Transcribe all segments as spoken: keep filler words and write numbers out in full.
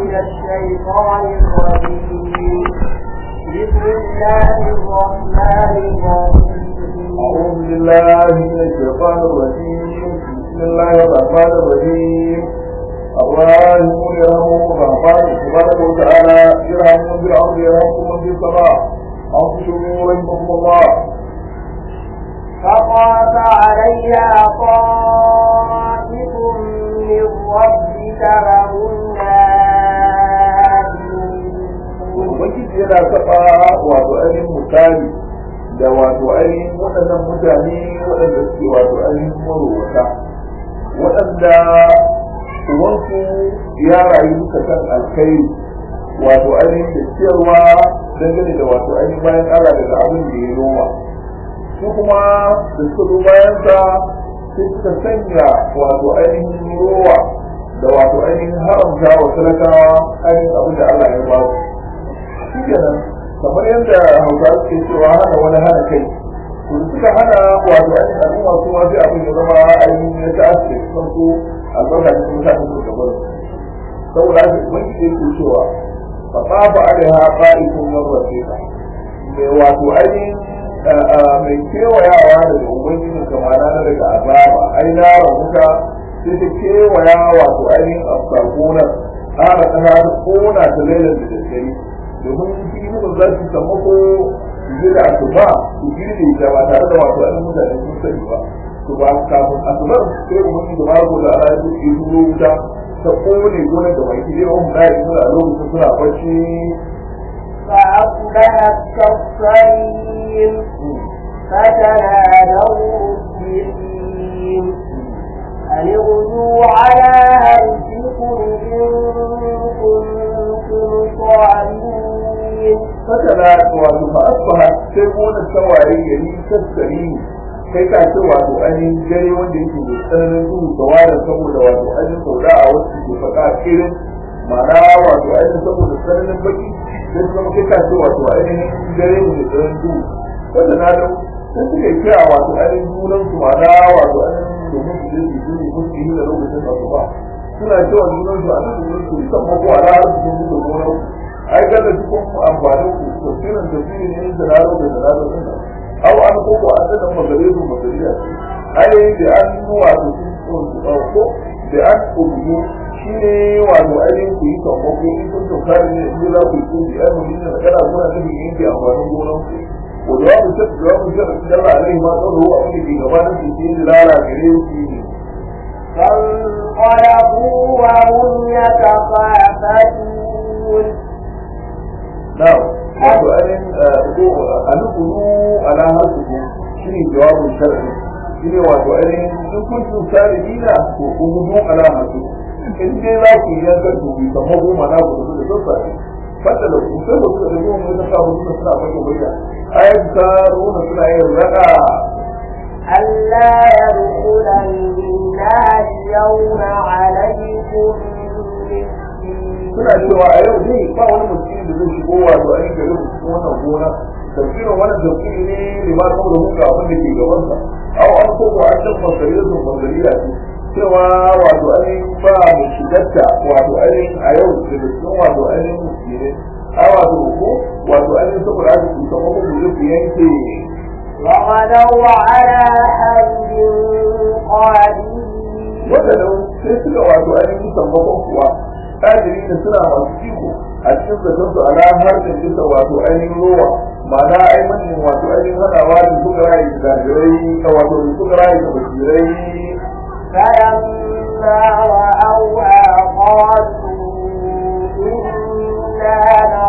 من الشيطان الرجيم بسم الله الرحمن الرحيم أعوذ بالله من الشيطان الرجيم بسم الله الرحمن الرحيم الراحمون يرحمهم الرحمن سبحانه وتعالى يرحمهم بالأرض يرحمكم من في السماء أنفسوا رحمكم الله. فطاف عليها طائف من ربك وهم نائمون. وكيف yana taɓa wato ainihin misali da wato ainihin waɗannan mutane waɗanda suke wato ainihin marowata waɗanda uwansu ya rayu duka kan alkhairi wato ainihin da ciyarwa dangane da wato ainihin bayan Allah daga abin da ya noma su kuma da suka zo bayan sa sai suka sanya wato ainihin rowa da wato ainihin haramta wa talakawa ainihin abin da Allah ya ba su shi kenan kamar yadda hausa suke cewa hana wani hana kai to suka hana wato ainihin al'umma su ma sai abin ya zama ainihin ya ta aske sun so albarka ne kuma sa su gaban saboda haka ubangiji yake cewa fa tsafa alaiha qa'ifun min rabbika mai wato ainihin mai kewayawa daga ubangijin kamana na daga azaba ai na rahuka sai ta kewaya wato ainihin afsakunan ƙara ƙasa ta kona ta lailar da daddare domin shi mutum za su samu ko su da asuba su girbe ta ba tare da wato ainihin mutane sun sani ba to ba kafin asubar sai ubangiji da mako da ala ya ke turo wuta ta kone gonar da mai kire wani da ya a lokacin suna bacci فأصبحت كالصريم فتنادوا مصبحين أن اغدوا على أنفسكم إن كنتم صادقين. فتنادوا فأصبحت سيكون السواري يلي كالصريم kai ka ce wato ainihin dare wanda yake da tsananin duhu tsawarin saboda wato ainihin sauda a wasu ke faɗa irin ma'ana wato ainihin saboda tsananin baki sai su zama kai ka ce wato ainihin dare ne da tsananin duhu wanda na da sai suka kira wato ainihin junan su ma'ana wato ainihin domin su je su yi musu yi da lokacin da su ba suna cewa junan su a nan junan su san mako a ranar su sun da gonar ai ganda cikin amfanin ku tafsirin tafsiri ne da raro da da raro din nan aw an ko ko an da magaribu magariya ai da an nuwa su sun ko da an kubu shine wato ainihin ku yi kamar ko in kun tsara ne in za ku yi ku yi ai mun da kada kuna da yin da amfanin gonar ku ko da ku ce da ku ce da Allah alaihi ma tsaro a cikin gabanin shi ne lara gare shi ne فانقلبوا وهم يتخافتون. نعم wato ainihin alukulu ala harsuku shi ne jawabin sharri shi ne wato ainihin in kun tun sari dina ko kuhudu ala harsuku in dai za ku yi yankar ku bi kamar goma na ku da sassa ne fata da ku sai ku da goma mai sassa ku suna suna fage bayyana ayat ta runa suna yin raka ألا يدخلنها اليوم عليكم suna cewa a yau dai ba wani mutum da zai shigo wato a yin gari cikin wannan gona tafsirin wannan tafsiri ne ne ma kuma da muka abin da ke gabansa au an ko ko an tabbata masariyar sun masariya ce cewa wato ainihin ba mu shigarta wato ainihin a yau da cikin wato ainihin musulmi a wato ko wato ainihin saboda aka kusa kuma mu zai yanke وغدوا على حرد قادرين. wadannan sai suka wato ainihin sammakon kuwa kadiri da suna masu iko a cikin zaton su ala har da bisa wato ainihin rowa ma'ana ai manyan wato ainihin hadawa da suka rayu da gajirai ka wato da suka rayu da basirai فلما رأوها قالوا إنا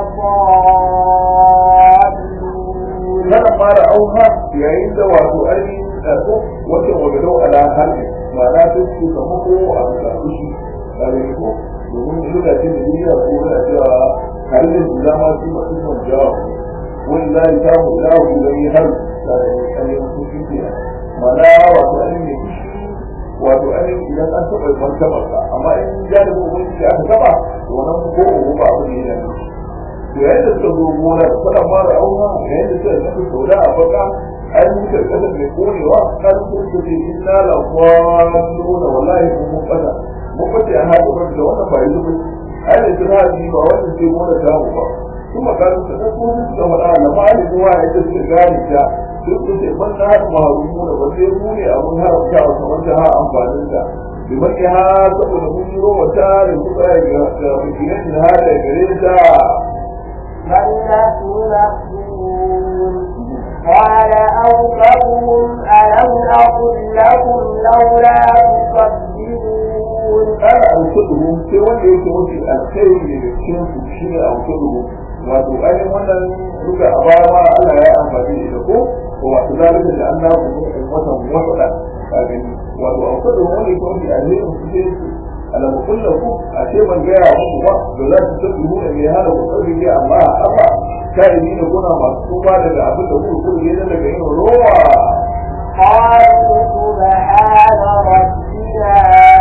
لضالون. فلما رأوها yayin da wato ainihin ɗato wata wagadau ala har ma'ana sai su sammako a ƙarƙashi tare da ko domin lokacin da duniya ko yana cewa harin da ma su masu son jawa wani za a samu lahu da yi har da ainihin kusur ke mana wato ainihin mai kushi wato ainihin idan an taɓa martabar ka amma in jalibin wani da aka taɓa to wannan ko uku ba abu ne yana ne to yayin da suka zo gona suna fara auna yayin da suka kasa sauda a baka an yi mutar kasar mai konewa kan sun ce inna la kwallo da wallahi mun fada mun bace a haka ba da wannan ba yi ba ai da kira ji ba wannan sai mu da damu ba kuma kan su da su suka faɗa na mali zuwa yadda suka gane ta duk su ce ban har maharumu da wanda ya mune abun haramta wa kamar ta ha amfanin ta bi maki ha saboda mun yi rowa ta da suka yi ga bikinan da ha da gare ta بل نحن محزونون قال أوفرهم ألم أقل لكم لولا تصدقون قال أوفرهم سوى يكون الخير للشيء الشيء أوفرهم wato ainihin wannan duka a baya ma Allah ya amfani da ko wato zalika da Allah ku ummatan wasada ka gani wato a kudu wani ko bi alheri su ce alam kullu a ce ban ga ya ku ba da za su tafi mu ne hada ku sai ya Allah haka kai ni ne kuna masu tuba daga abin da ku ku ne daga yin rowa قالوا سبحان ربنا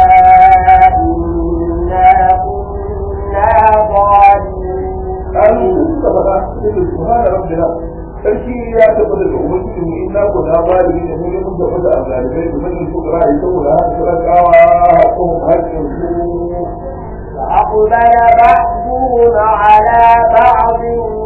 إنا كنا ظالمين قالوا سبحان سبحان ربنا sarki ya tabbata da ubangiji mu inna ku na bari ne mu ne mun tabbata a zalibai da mun fukara ita mu da haka talakawa hakun hakkin su فأقبل بعضهم على بعض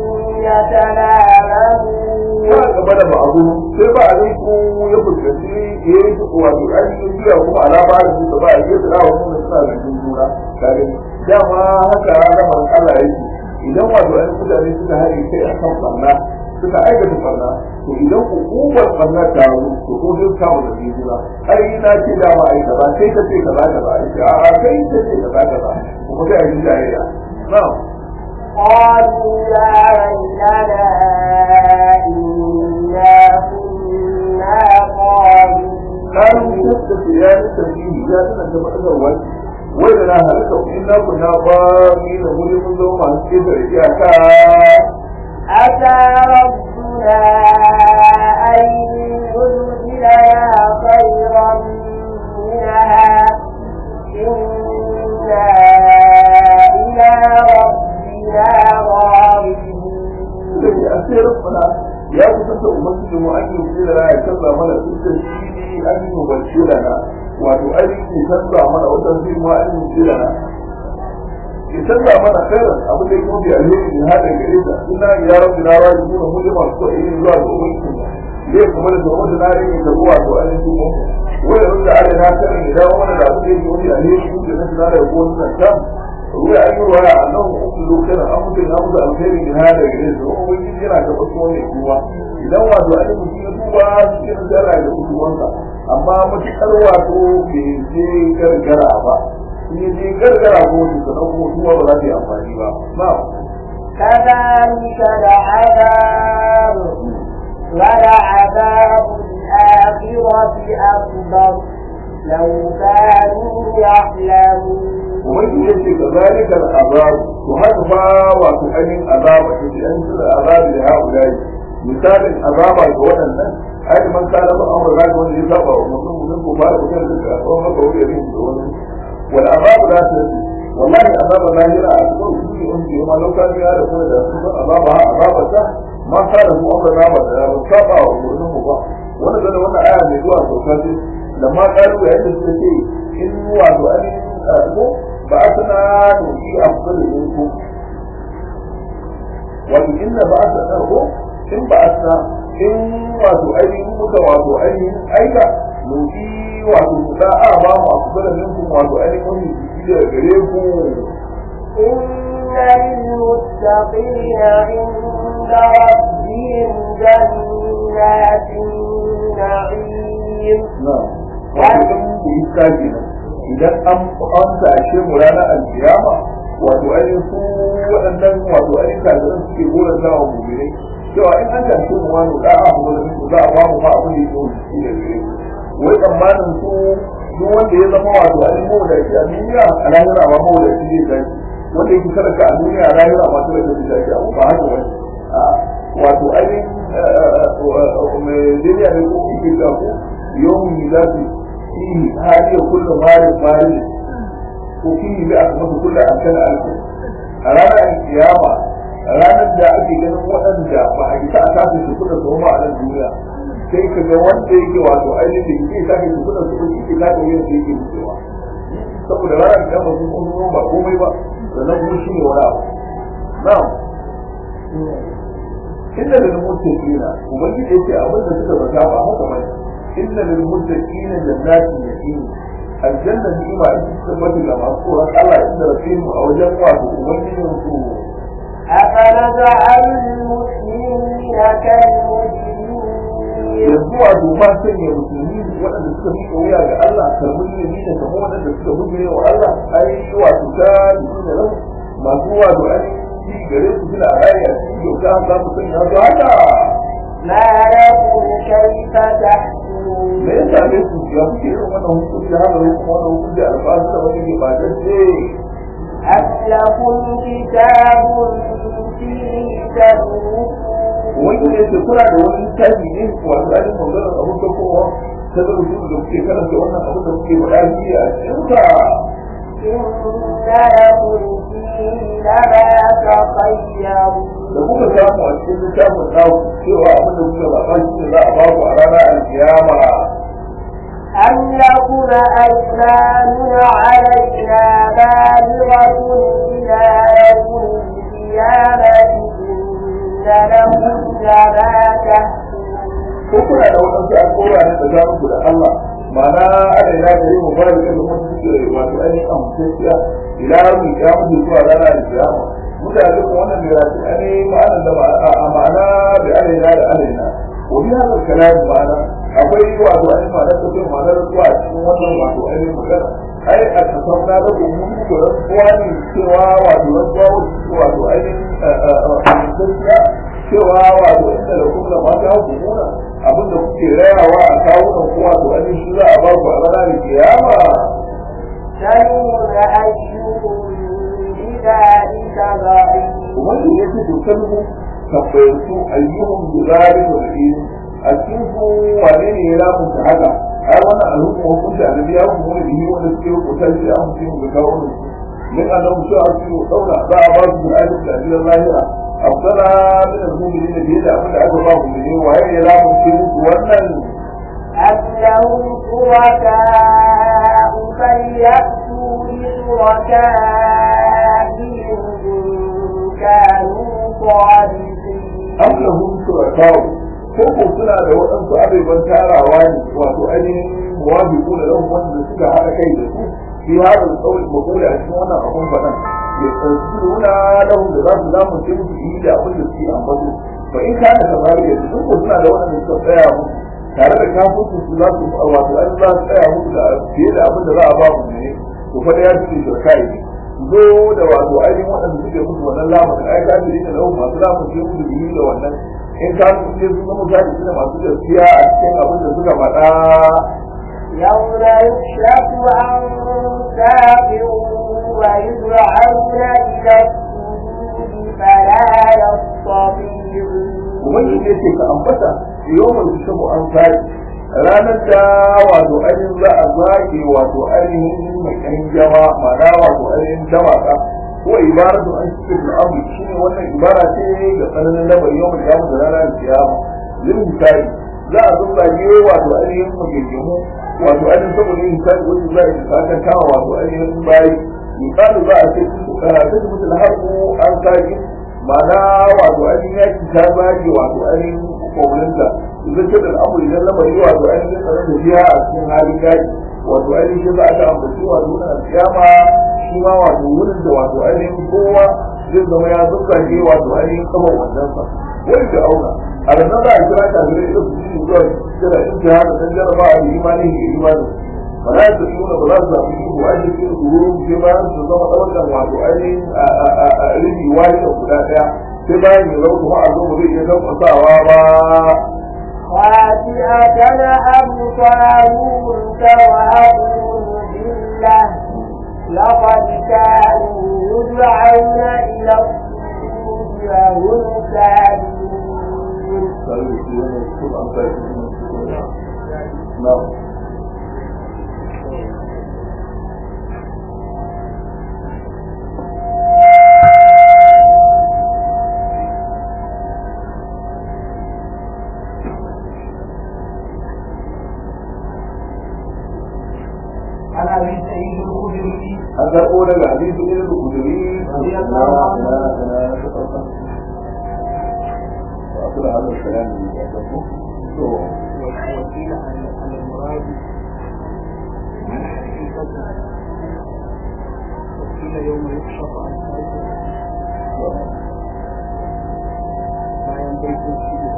يتلاومون ya gaba da ba'azu sai ba a ku ya fuskanci ya yi duk wato ainihin biya kuma alama da su ba a yi da rawa kuma suna da juna kare dama haka lamarin Allah yake idan wato ainihin mutane suka haɗe kai a kan barna suka aikata barna to idan hukumar barna ta ru to ko zai samu da juna ai na ce da ma ai kaza kai ka ce kaza kaza ai a kai ka ce kaza kaza kuma kai a ji jayayya na'am قالوا يا ويلنا إنا كنا ظالمين قالوا كيف يا تسبيح يا تنا كما أول وإذا هلك إنا كنا ضالين ولم نزوم عن كيف إياك أتى ربنا أن يبدلنا خيرا منها إنا إلى ربنا راغبون الذي أسير ربنا يا كتبت أمسك أن يبدلنا يكبر من التسجيل أن يبشرنا وتؤدي تنبع من وتنزيل ما أن يبشرنا يتنبع من خيرا أبو اللي يكون بأهلين من هذا الجريدة إنا يا ربنا راجعون مجمع الصحيحين الله وأمسكم ليه كمان الزوج ناري يتبوع سؤال يسومه ويرد علينا كأن إذا ومن العبد يقول أهلين يمكن أن نار يقول نسام روي أيها أنهم أفضلوا خيرا أمكن أمضى الخير من هذا الجريدة وهو يجب أن تبصوا يقوى إذا وعدوا أن يمكن يتوبى سيكون سيرا يقول amma matuƙar wato bai je gargara ba in ya je gargara ko su sanar ko tuwa ba za ta yi amfani ba na كذلك العذاب ولعذاب الآخرة أكبر لو كانوا يعلمون ومن يجي كذلك العذاب وهذا wato ainihin azaba ce an tsira azabi da haulai misalin azaba ga waɗannan ai man kana ba amra ga wanda ya saba wa mutum mutum ko ba ko da ka ko maka wuri ne da wani wal azabu la ta wallahi azaba lahira a cikin shi on ji ma lokacin ya da kuma da azaba azaba ta ma kana mu amra na ba da saba wa mutum ko ba wannan da wannan aya mai zuwa sauka ce da ma karu yayin da suka ce in wato an ko ba asana to shi afdalu minkum wato inna ba asana ko in ba asana in wato ainihin muka wato ainihin aika nufi wato da a ba mu a kusa da minkum wato ainihin wani jiki da gare ku إن للمتقين عند ربهم جنات النعيم نعم wato in ku yi kaji nan idan an an tashe mu ranar alkiyama wato ainihin su waɗannan wato ainihin kajiran suke goran zawa mu'minai cewa in an tashi mu wani da a mu da su za a ba mu ba abin da yake shi da gare wai tsammanin su duk wanda ya zama wato ainihin mu da shi a duniya a lahira ba mu da shi zai tashi wanda yake sadaka a duniya a lahira ba su da shi tashi abu ba haka wani wato ainihin mai duniya ne ko kuke da ku yawon miladi fihi hadiya kullu marin marin ko fihi bi akmatu kullu amkan alku a ranar kiyama ranar da ake ganin waɗanda ba a isa a tafi su kuɗa su ma a nan duniya sai ka ga wanda yake wato ainihin da yake tafi su kuɗa su kuɗa yake tafi yin da yake mutuwa saboda ranar da ba su kuma ba komai ba sannan kuma shi ne wani abu na'am inda da muttaqina ubangiji yake abin da suka zata ba haka bane inda da muttaqina jannatin yaqin aljanna ni'ima ita ce tabbata ga masu tsoron Allah inda rafimu a wajen wato ubangijin su أفنجعل المسلمين كالمجرمين yanzu wato ma sanya musulmi waɗanda suka fi wuya ga Allah karbin yami da kamo waɗanda suka buge wa Allah ai wato ta da nan masu wato an yi gare su suna a rayu a cikin yauta za mu sanya su haka ما لكم كيف تحكمون me yasa ne su ya kuke irin wannan hukunci haka ne kuma wannan hukunci alfasu da wani ke batacce أم لكم كتاب فيه تدرسون wani ne ke kula da wani littafi ne wato ainihin maganar abin da kowa ta da rubutu da kuke karanta wannan abin da kuke faɗa shi a cikin sa إن لكم فيه لما تخيرون da kuka samu a cikin littafin naku cewa abin da kuka zaɓa shi ne za a ba ku a ranar alkiyama أم لكم أيمان علينا بالغة إلى يوم القيامة إن لكم لما تحكمون ko kuna da waɗansu alƙawura ne tsakanin ku da Allah ma'ana ana ya gari mu fara da kuma suke wato ainihin amfasiya ila yau ya mutu zuwa ranar alkiyama mutane kuma wannan da ya ce ane ma'ana da ma'ana da alaina da alaina wani haka kalam ma'ana akwai wato ainihin ma'anar ta ce ma'anar zuwa cikin wannan wato ainihin magana ai a kasar na da kuma ko rantsuwa ne cewa wato rantsuwa wato ainihin amfasiya cewa wato inda da kuma mata hukumuna abinda kuke rayawa a kawunan ko wato ainihin shi za a ba ku a ranar kiyama سنور أيكم بذلك ضعيف wanda ya ce dukkanmu tambayar su ayyuhun bizari da ilmi a cikin su wane ne ya lamun ta haka ai wannan alhukum hukunta annabi ya hukumu da bihi wanda suke hukunta shi an mutum da kawo ne min annabi su a cikin daura za a ba su da ayyukan da ajiyar lahira afsala min al-mu'minin da yadda abin da aka ba mu ne waye ya lamun ce musu wannan أم لهم شركاء فليأتوا بشركائهم إن كانوا صادقين am lahum shuraka'u ko ko suna da waɗansu abubuwan tarawa ne wato ainihin muwafiqu da lahum wanda suka haɗa kai da su fi hada tsawon makula a cikin wannan abun faɗan ya tsarkuna lahum da za su zamu ce musu yi da abin da suke ambato fa in kana kamar yadda su ko suna da waɗanda suka tsaya musu tare da kafin su za su wato an za su tsaya musu da fiye da abin da za a ba mu ne to fa da ya ce shirkai zo da wato ainihin waɗanda suke musu wannan lamun ai ka ji da lahum masu lamun ce musu biyu da wannan in ka su ce sun zama zaki suna masu gaskiya a cikin abin da suka faɗa يوم يكشف عن ساق ويدعون إلى السجود فلا يستطيعون wani ne ce ka ambata yawon shabu an sai ranar da wato ainihin za a zage wato ainihin mai ɗan jama ma'ana wato ainihin jama'a ko ibaratu an cikin al'amri shi ne wannan ibara ce ga tsananin lamari yawon da mu da ranar kiyama yin misali za a zumbage wato ainihin magegemu wato ainihin saboda yin misali wani za a yi sakan kama wato ainihin bayi misali za a ce ta mutu da harko an sake ma'ana wato ainihin yaki ta zage wato ainihin kwamfulinta idan ce da al'amuri idan lamari wato ainihin tsaron da biya a cikin halin yaki wato ainihin shi za a ta ambaci wato wurin alkiyama shi ma wato wurin da wato ainihin kowa zai zama ya zuzzage wato ainihin kamar wandansa wani da auna a ranar za a kira ta gare da su ji zuwa kira in ta haka dan jaraba a imanin ke imanin ba za su yi ba za su zafi shi ko ainihin ke su wurin sai bayan su zama ɗaukar wato ainihin a rufi wani da guda ɗaya sai bayan ya zama kuma a zo ba zai iya gamsawa ba خاسئة أبصارهم ترهقهم ذلة لقد كانوا يدعون إلى السجود وهم سالمون عن ابي سعيد الخدري رضي الله عنه وأقول هذا الكلام اللي يعجبه وكيل عن المراد من حقيقته وكيل يوم يكشف عن هذا ما ينبغي فيه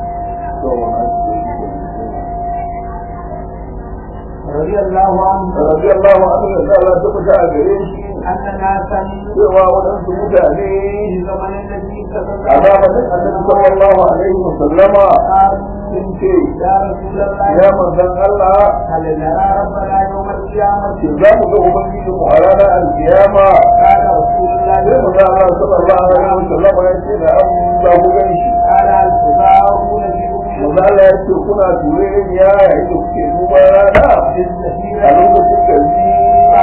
رضي الله عنه رضي الله عنه قال تبقى عليه أن ناسا سوى ونفس متعني في زمن النبي صلى الله عذاب النبي صلى الله عليه وسلم قالوا انتي يا رسول الله يا من ذن الله هل نرى ربنا يوم القيامة كذاب أبنجيكم على القيامة قال رسول الله يا من الله صلى الله عليه وسلم يقول الله بنشي قال هل تضاعون في وما لا يتركون تولين يا يعيدك كنوبانا ألوك تكذي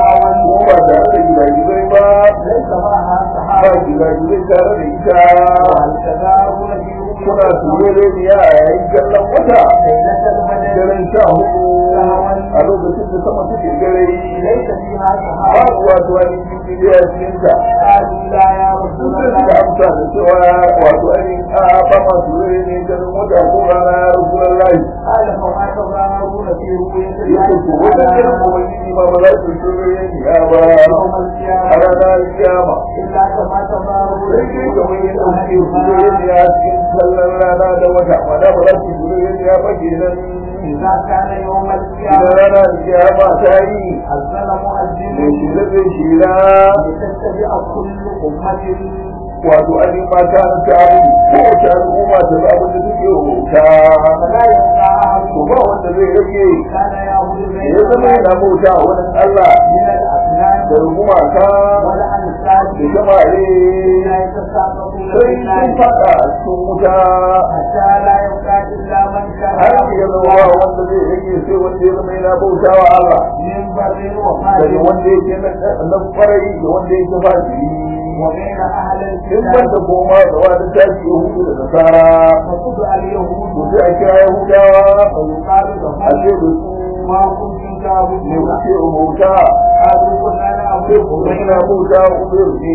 وما تعالى إلى جبيبا ليس معها ba صحابة ki ga ji tare da ita وهل تضاعون في kuna ture ne ya yayin kallon wata ليلة البدر daren sha hudu a lokacin da sama take gare ليس فيها ba صحابة wato wani cikin ya cikin ta قالوا لا يا رسول sun sai الله suka amsa da cewa wato ainihin a ba ma ture ne ganin wata ko rana ya rasu lallahi قال فما تضاعون في رؤية yake ko wajen ganin الله ubangiji ma ba za su ture ne ya ba يوم a القيامة ranar kiyama إلا كما تضاعون sai في dai kamar yadda kuke رؤية ture ne ya cikin kallon rana da wata ma da ba za su ture ne ya ba kenan إذا كان يوم idan القيامة rana kiyama ta yi أذن مؤذن mai shirye zai shira لتتبع كل أمة wato an yi mata na taru kowace al'umma ta za abin da suke rubuta فلا يبقى أحد to ba wanda zai rage كان يعبد ya zama بين yana bauta a wurin Allah من الأسنان da gumaka والأنساب da jama'are لا يتساقطون sai في sun النار fada a cikin wuta حتى لا يبقى إلا من كان har ya يعبد zama ba wanda zai rage sai wanda ya zama yana bauta wa Allah من بر daga وفاجر wanda yake na kwarai da wanda yake fasiri وبين أهل in الكتاب banda koma da wani tashi yahudu da nasara فتدعى اليهود to sai a kira yahudawa ويقال a لهم ce da su ما كنتم ne تعبدون kuke bauta قالوا كنا نعبد sai ku suna bauta umar ne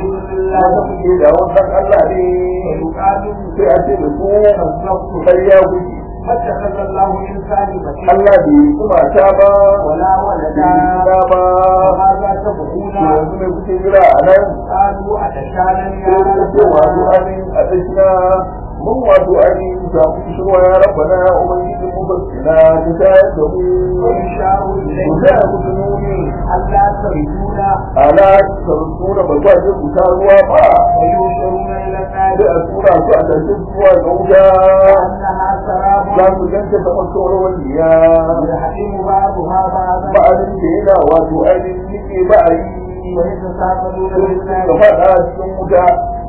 wanda kuke da wannan Allah ne ويقال sai a ce da su كذبتم ƙarya kuke فاتخذ الله إنسان بشيرا Allah bai yi mata ba ولا bai ولدا yi gida ba وماذا to تبغون yanzu ne kuke jira a nan قالوا أتشانا يا sai ku ce wato ربنا amin a tsakina mun wato amin samu shirwa ya rabbana ya ubangiji mu basina ta tayar da mu ويشاء to إليه sai a kuka nuni ألا تردون ala sarkuna ba za ta kuta ruwa ba ويوشرون إلى sai النار a tura su a tashin zuwa ga wuta كأنها سراب za su ganta ta makawar waliya يحرم بعضها بعضا ba'adin da yana wato ainihin nike ba a yi ويتساقطون sai في su ga النار fada cikin wuta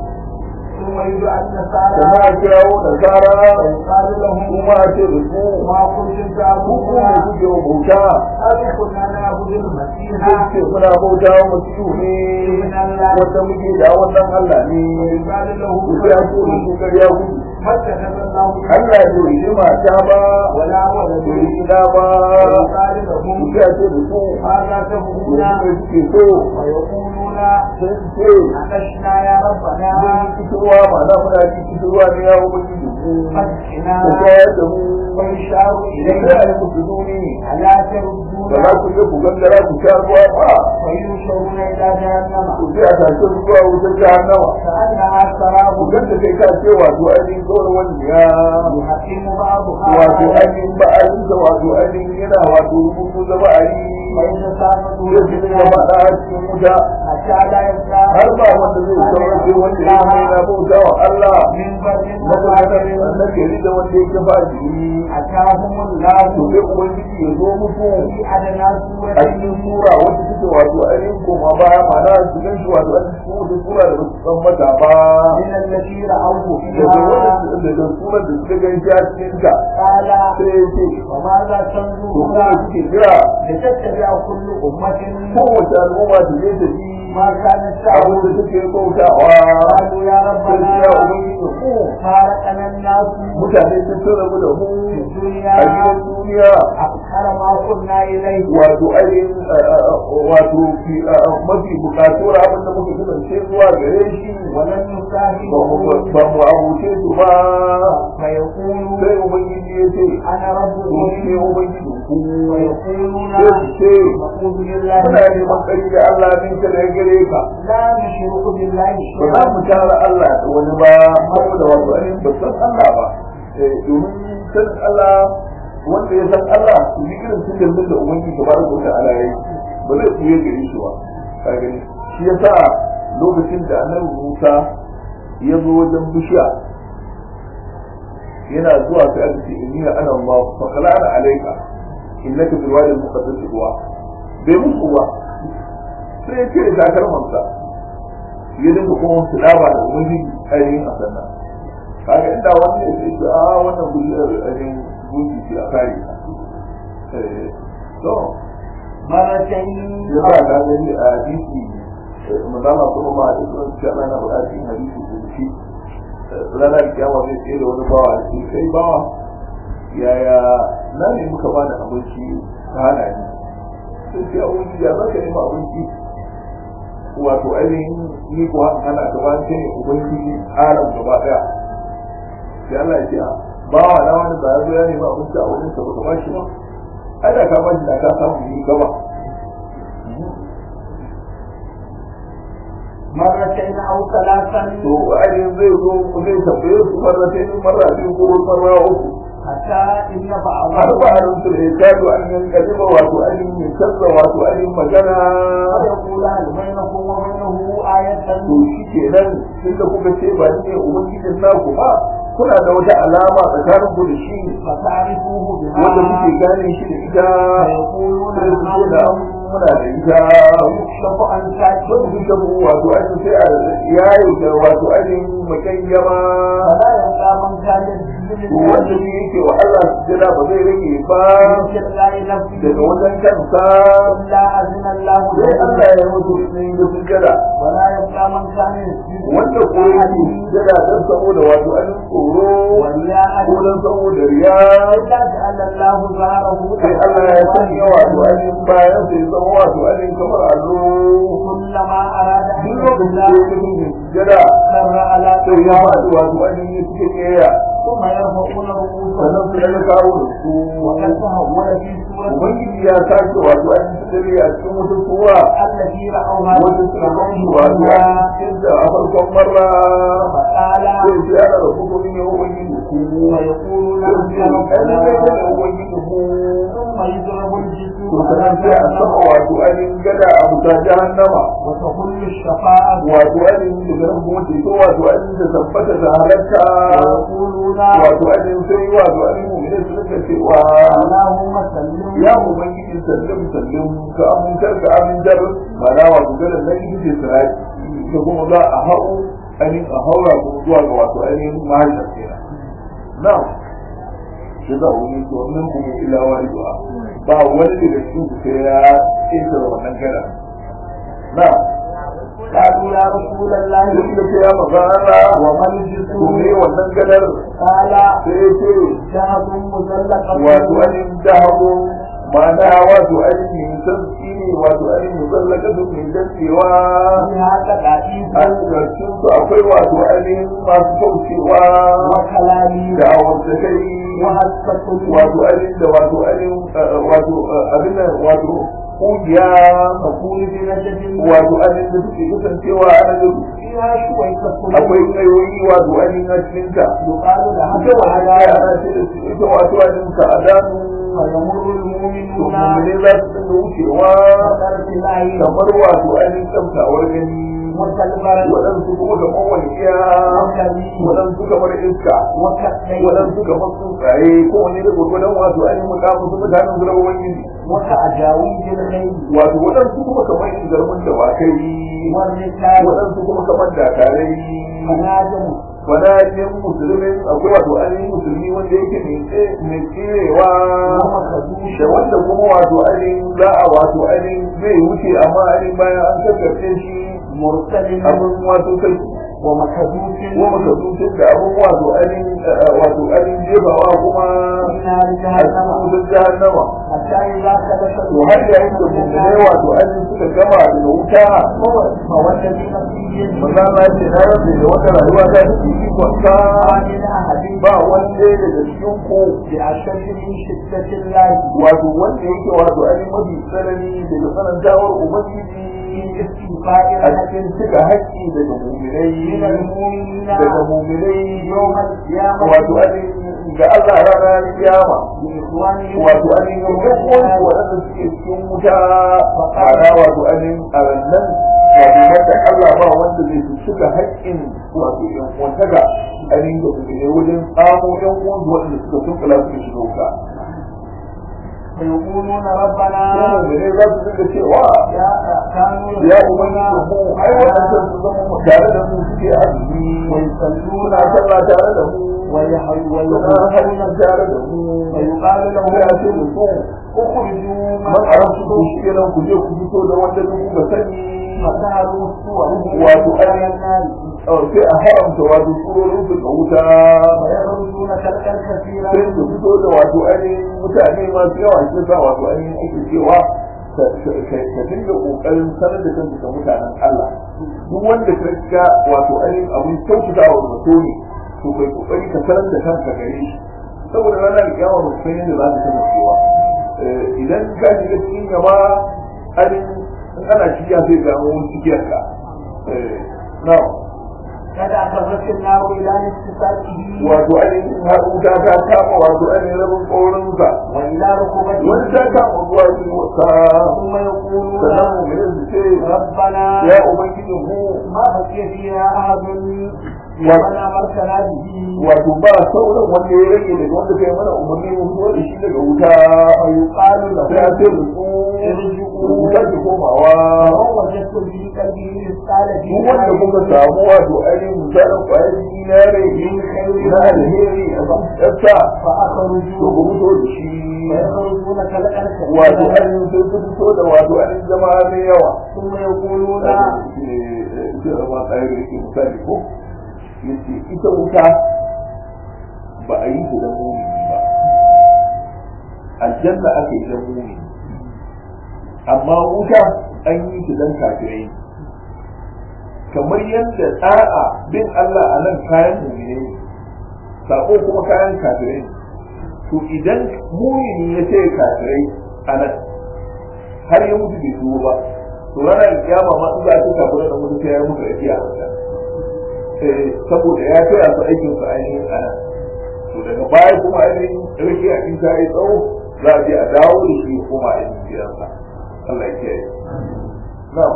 ثم يدعى da النصارى ma kirawo da tsara ويقال لهم kuma ce da su ما كنتم ku تعبدون kuma kuke bauta قالوا كنا نعبد المسيح sai ce muna bauta wa masihu ne ابن الله wanda muke da wannan Allah ne ويقال له ku sai a ce da su ƙarya ku ما اتخذ الله Allah bai yi mata ba ولا ولد bai yi gida ba ويقال لهم ku sai a ce da su ماذا تبغون yanzu ne suke so ويقولون sai su ce عطشنا يا ربنا mun cikin ruwa ma'ana muna cikin ruwa ne ya wuce da ku فاسقنا ku shayar da mu ويشار idan za a إليه yi musu duni ألا ba تردون za ku je ku gangara ku sha ruwa ba ويوشرون إلى جهنم ku sai a tashe ruwa wutar jahannama كأنها سراب ku ganta kai ka ce wato ainihin kawar wani ya يحكم بعضها wato ainihin ba'arin da wato ainihin yana wato rubutu da ba'ari ويتساقطون zai في fi da النار faɗa a cikin wuta حتى لا يبقى har ba wanda zai sauran wanda ya zama yana bauta wa Allah من بر magana وفاجر na gari da wanda yake fajiri أتاهم to الله sai ubangiji ya zo musu في أدنى a سورة cikin sura wacce take wato ainihin koma baya ma'ana su gan shi wato a cikin wata sura da basu san mata ba من التي رأوه daga فيها wata daga surar da suka gan shi a cikin ta قال sai ya ce وماذا to تنظرون kuma suke jira لتتبع كل أمة kowace al'umma ta je ta bi ما كانت abin تعبد da suke bautawa قالوا يا sai ربنا ya ubangiji mu فارقنا الناس mutane sun sun rabu da mu في a الدنيا gidan duniya أكثر ما كنا إليه wato ainihin wato mafi bukatuwar abin da muka kasance zuwa gare shi ولن نصاحبه ba mu abuce su ba فيقول sai ubangiji ya ce أنا to ربكم shi ne ubangiji ku ويقولون sai su ce نعوذ بالله muna neman ƙari da Allah ninka da gare ka لا نشرك بالله ba za mu شيئا tara Allah da wani ba saboda wato ainihin ba san Allah ba domin sanin Allah wanda ya san Allah su yi irin sun yanzu da ubangiji ta baraka wata ala yayi ba zai tsaye gare shi ba ka gani shi yasa lokacin da annabi Musa ya zo wajen bishiya yana zuwa sai aka ce inni ana Allah fa khalana alayka innaka bil wadi al muqaddas tuwa bai musu ba sai ya ce da takalmansa ya dinga kuma tilaba da ubangiji ainihin a sannan kaga inda wani ya ce a wannan bishiyar ainihin gunki ce a kare to مرتين ya ba ka gani a hadisi manzala kuma ma da sunan ce ana faɗa cikin hadisi da shi ranar kiyama zai tsaye da wani bawa a cikin kai bawa yaya na ne muka ba da abinci ta hana ni sai ce abinci ya za ka nema abinci wato ainihin ni kuwa ana gaba ce ne ubangiji alam gaba daya sai Allah ya ce bawa na wani ba ya zo ya nema abinci a wajen sa baka ba shi ba ai da ka ba shi da ka samu yi gaba مرتين أو ثلاثا to ainihin zai zo zai tambaye su marratai marra biyu ko marra uku حتى إن har بعضهم ba a rinsu da ya kajo an yin kalima wato ainihin yin canza wato ainihin magana يقول هل بينكم وبينه آية to shi ke nan tun da kuka ce ba ni ne ubangijin naku ba kuna da wata alama tsakanin ku da shi فتعرفوه wanda بها kuke gane shi da ita فيقولون sai su ce da نعم muna da ita ويكشف عن ساكن wanda suka bu wato ainihin sai a yayi da wato ainihin makyangama فلا يبقى من كان يسجد wanda shi yake wa Allah sujada ba zai rage ba من الله نفسه daga wajen kansa إلا أذن الله sai Allah له ya mutu izinin da sujada ولا يبقى من كان يسجد wanda ko yake sujada don saboda wato ainihin tsoro ورياء ko don saboda riya إلا جعل الله ظهره sai Allah ya sanya wato ainihin bayan sai zama wato ainihin kamar allo كلما أراد أن duk lokacin da يقول ya yi sujada سر على sai ya faɗi wato ainihin suke keya ثم يرفعون رؤوسهم sannan su yana kawo da su وقد تهول في سورة ubangiji ya sake wato ainihin sujada a cikin wata sura التي رأوها wata suka gani wato فقالوا ainihin da a farkon marra فقال sai su yana da hukumin ya ubangiji ku ويقولون sai أنت su yi ربنا ɗan da ubangiji ku ثم يضرب الجسم to على sanan sai a saba جهنم wato ainihin gada a wuta jahannama وتحل الشفاعة wato ainihin da garin kuma ceto wato ainihin da tabbata da halatta ويقولون wato ainihin sai wato ainihin mummune su rika cewa اللهم سلم ya ubangiji sallim sallim ka amintar ka amintar mana wato garin nan ita ce sirai da kuma za a hau ainihin a haura kuma zuwa ga wato ainihin mahashar kenan na'am shi za a wuni to wannan kuma illa wani du'a ba wani daga cikin su sai ya ƙetare wannan gada na'am قالوا يا رسول الله duk da ya magana وما to الجسم ne wannan gadar قال sai ya ce شهد مزلقة wato ainihin dahabu ma'ana wato ainihin sarki ne wato ainihin musallakatu mai dacewa فيها تقاطيف a cikin su akwai wato ainihin masu kaucewa وكلامي da awantakai وهسة wato ainihin da wato ainihin wato abin nan wato kungiya تكون بنجد wato ainihin da suke kasancewa a nan فيها شويكة akwai tsayoyi wato ainihin a cikinta يقال لها ita wa ana تعالى ana ce da su ita wato ainihin ka adanu فيمر to المؤمنون mummune za su dinga wucewa بطرف العين kamar wato ainihin tsamtawar gani وكالبرد waɗansu kuma kamar walƙiya وكالبرد waɗansu kamar iska وكالسيل waɗansu kamar tsuntsaye ko wani da gwargwadon wato ainihin mukamin su mutanen su rabuwan gini وكأجاويد الليل wato waɗansu kuma kamar yin garmin dawakai والركاب waɗansu kuma kamar dakarai فنادم fanajin musulmin akwai wato ainihin musulmi wanda yake mai tsirewa da wanda kuma wato ainihin za a wato ainihin zai wuce amma ainihin bayan an tattace shi mursalin abin wato kai wa makadusin ko makasuncin da abin wato ainihin wato ainihin jefawa kuma ina a jahannama cikin jahannama hatta idza kadasha to har yayin da mummune wato ainihin suka gama da wuta fa wallazi nafsi biyadihi maza na ce na rantsa da wata rayuwa ta ciki ikonsa min ahadin ba wanda daga cikin ku bi ashaddi min shiddatil lahi wato wanda yake wato ainihin mafi tsanani daga tsanantawar ubangiji istighfar a cikin cika haƙƙi daga muminai min al-mu'minina daga muminai yawm al-qiyamah wato ainihin ga Allah ranar kiyama bi ikhwanihi wato ainihin yan uwansu waɗanda suke cikin wuta ana wato ainihin a rannan wato wanda Allah ba wanda zai fi cika haƙƙin wato yan uwantaka ainihin da muminai wajen tsamo yan uwansu waɗanda suka tunkula suka shiga wuta. فيقولون ربنا muminai za su dinga cewa يا كانوا ya ubangiji mu ai waɗannan su zama mu tare da mu suke azumi ويصلون suna sallah tare da mu ويحيون suna hajji tare da mu ويقال له sai a ce da su اخرجوا man arabtu ku shi kenan ku je ku fito da wanda duk ga sani فسهروا الصور wato على ainihin النار sai a haramta wato surorin su ga wuta ويخرجون خلقا كثيرا sai su fito da wato ainihin mutane masu yawa shi sa wato ainihin ake cewa ka dinga kokarin sanar da kanka ga mutanen Allah duk wanda ka ga wato ainihin abin kyautata wa mutum ne to kai kokari ka sanar da kanka gare shi saboda ranar kiyama ba san yadda za ta kasance cewa idan ka shiga cikin gaba ainihin in ana cikiya sai ga wani cikiyarka na'am kada akhadhat an-nar ila istisaqi wato ainihin har wuta ta kama wato ainihin rabin ƙaurinsa wa ila rukubati wani ta kama zuwa cikin wata thumma yaquluna sannan mu gare su ce rabbana ya ubangiji mu ma baqiya fiha ahadun Wa- wala markana bihi wato ba sauran wanda ya rage daga wanda kai mana umarni mu fito da shi daga wuta fa yuqalu lahu sai a ce da su wuta ke komawa wa wajadtu bi qalbihi misqala duk wanda kuka samu wato ainihin misalin ƙwayar dinare na alheri a ƙasa fa to akhruju ku fito da shi ويخرجون خلقا wato كثيرا ainihin sai ku fito da wato ainihin jama'a mai yawa ثم يقولون ce ma tsaye da yake misali ko yace ita wuta ba a yi ta da mumini ba aljanna aka yi da mumini amma wuta an yi ta dan kafirai kamar yadda da'a bin Allah a nan kayan mumini ne sako kuma kayan kafirai to idan mumini ya ce kafirai a nan har ya mutu bai tuwo ba to ranar kiyama ma in za a ci kafirai da mutu sai ya mutu da iya hanta saboda ya kai su aikin su ainihin ana to daga baya kuma ainihin rike a cikin ta yi tsawo za a je a dawo da shi kuma ainihin gidansa Allah ya kiyaye na'am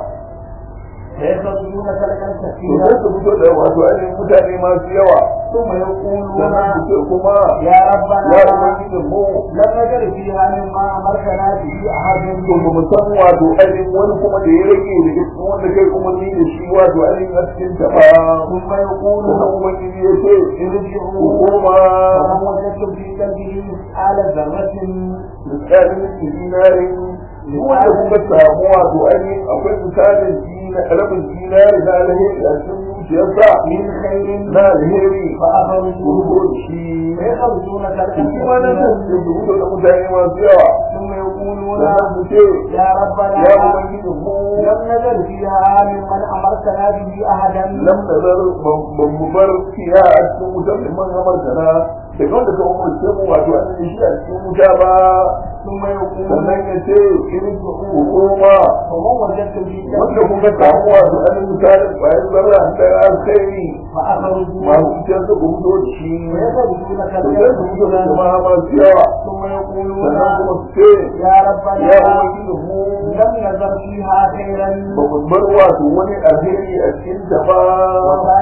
ويخرجون خلقا to كثيرا sai su fito da wato ainihin mutane masu yawa ثم يقولون sannan su ce kuma يا ربنا ya ubangiji mu لم نجد فيها مما أمرتنا به أحد to ba mu san wato ainihin wani kuma da ya rage da cikin wanda kai umarni da shi wato ainihin a cikin ta ba ثم يقولون sannan ubangiji ya ce ku ارجعوا koma فمن وجدتم في قلبه مثقال ذرة misalin dinarin wanda kuka samu wato ainihin akwai misalin dina rabin dinari na alheri a cikin zuciyarsa من خير na alheri فأخرجوه rubo da shi ويخرجون خلقا shi ma nan كثيرا da rubuta da mutane masu yawa ثم يقولون sannan su ce يا ربنا ya ubangiji mu لم نزل فيها ممن أمرتنا به أحدا lam nazar ban mu bar fiya a cikin wutar da man amartana da wanda ka umarce mu wato an yi shi a cikin wuta ba ثم يقولون sannan ya ce irin ku koma فمن وجدتم في wanda قلبه kuka samu wato an misalin bayan zarra da alkhairi فأخرجوه masu ciyar da ku fito da shi ويخرجون to خلقا sai su fito da كثيرا jama'a masu yawa ثم يقولون sannan kuma su ce يا ربنا ya ubangiji mu لم نزل فيها خيرا ba mu bar wato wani alheri a cikin ta ba وكان أبوها